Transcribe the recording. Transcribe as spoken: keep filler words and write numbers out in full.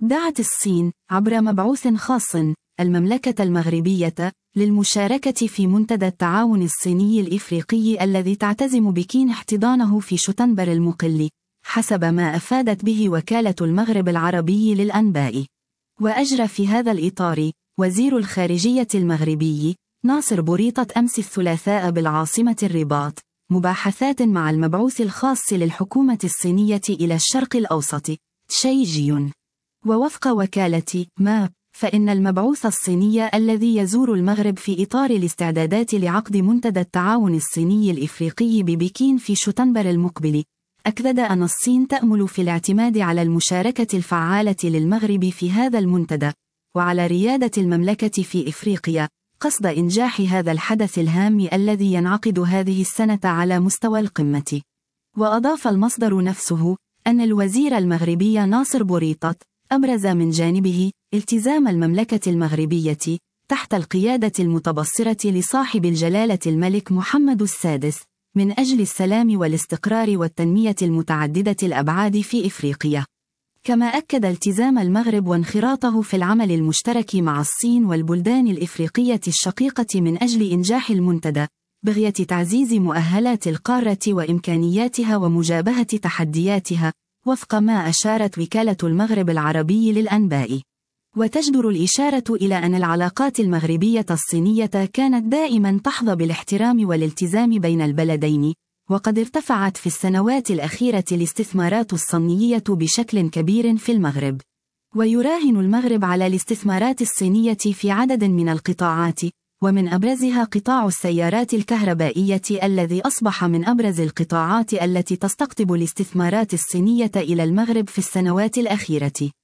دعت الصين عبر مبعوث خاص المملكة المغربية للمشاركة في منتدى التعاون الصيني الإفريقي الذي تعتزم بكين احتضانه في شتنبر المقل، حسب ما أفادت به وكالة المغرب العربي للأنباء. وأجرى في هذا الإطار وزير الخارجية المغربي ناصر بوريطة أمس الثلاثاء بالعاصمة الرباط مباحثات مع المبعوث الخاص للحكومة الصينية إلى الشرق الأوسط شي جيون. ووفق وكالة ماب، فإن المبعوث الصيني الذي يزور المغرب في إطار الاستعدادات لعقد منتدى التعاون الصيني الإفريقي ببكين في شتنبر المقبل، أكد أن الصين تأمل في الاعتماد على المشاركة الفعالة للمغرب في هذا المنتدى، وعلى ريادة المملكة في إفريقيا، قصد إنجاح هذا الحدث الهام الذي ينعقد هذه السنة على مستوى القمة. وأضاف المصدر نفسه أن الوزير المغربي ناصر بوريطة أبرز من جانبه التزام المملكة المغربية تحت القيادة المتبصرة لصاحب الجلالة الملك محمد السادس من أجل السلام والاستقرار والتنمية المتعددة الأبعاد في إفريقيا. كما أكد التزام المغرب وانخراطه في العمل المشترك مع الصين والبلدان الإفريقية الشقيقة من أجل إنجاح المنتدى، بغية تعزيز مؤهلات القارة وإمكانياتها ومجابهة تحدياتها، وفق ما أشارت وكالة المغرب العربي للأنباء. وتجدر الإشارة إلى أن العلاقات المغربية الصينية كانت دائما تحظى بالاحترام والالتزام بين البلدين، وقد ارتفعت في السنوات الأخيرة الاستثمارات الصينية بشكل كبير في المغرب. ويراهن المغرب على الاستثمارات الصينية في عدد من القطاعات، ومن أبرزها قطاع السيارات الكهربائية الذي أصبح من أبرز القطاعات التي تستقطب الاستثمارات الصينية إلى المغرب في السنوات الأخيرة.